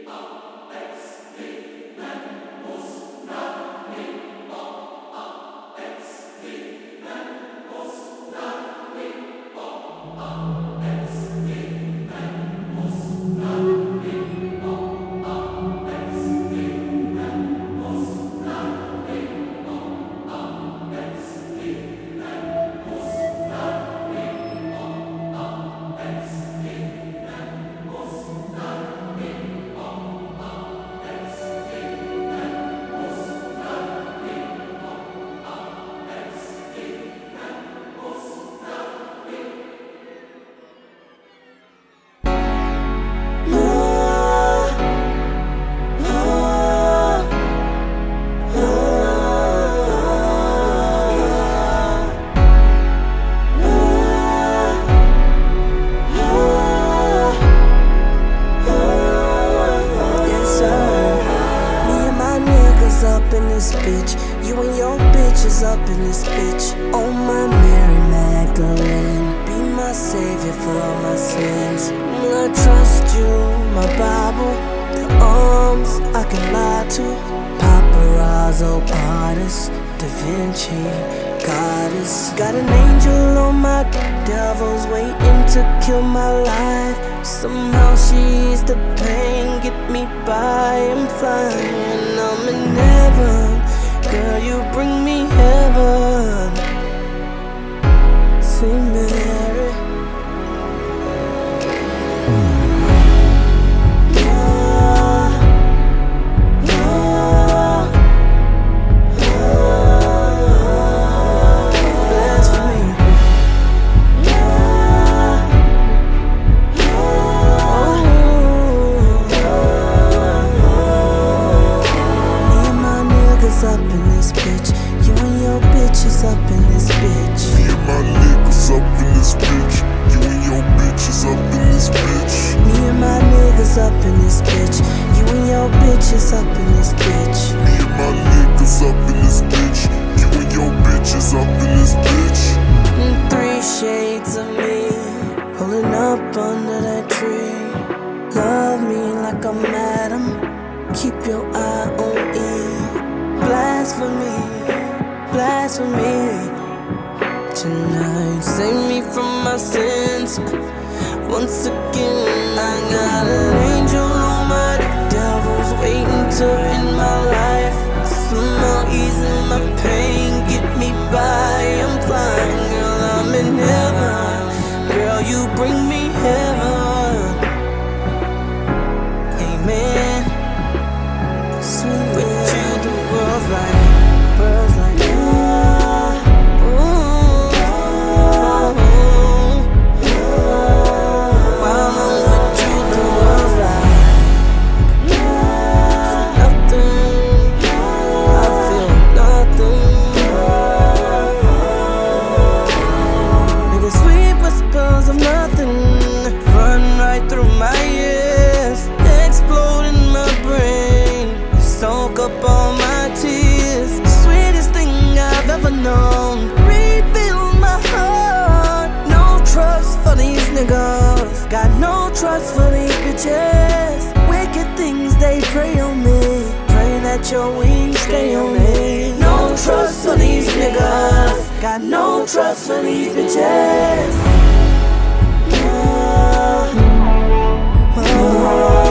Up in this bitch, you and your bitches up in this bitch. Oh my Mary Magdalene, be my savior for my sins. I trust you, my Bible, the arms I can lie to. Paparazzo artist, Da Vinci goddess. Got an angel on my devil's waiting to kill my life. Somehow she's the pain, get me by. I'm flying, I'm in heaven. Girl, you bring me heaven. Sweet Mary. Up in this bitch, you and your bitches up in this bitch. Me and my niggas up in this bitch, you and your bitches up in this bitch. Me and my niggas up in this bitch, you and your bitches up in this bitch. Me and my niggas up in this bitch, you and your bitches up in this bitch. 3 shades of me, rolling up under that tree. Love me like I'm Adam, keep your eye on E. Blasphemy, blasphemy. Tonight, save me from my sins. Once again, I got an angel on my devil's waiting to end my life. Somehow easing my pain, get me by. I'm flying, girl, I'm in heaven. Girl, you bring me heaven. Amen. Sweet with you. World's like, while I'm with you, the world's like nothing. I feel nothing. Maybe sweet whispers of nothing run right through my ears, explode in my brain, soak up all my tears. Sweetest thing I've ever known. Rebuild my heart. No trust for these niggas. Got no trust for these bitches. Wicked things they pray on me. Pray that your wings stay on me. No trust for these niggas. Got no trust for these bitches.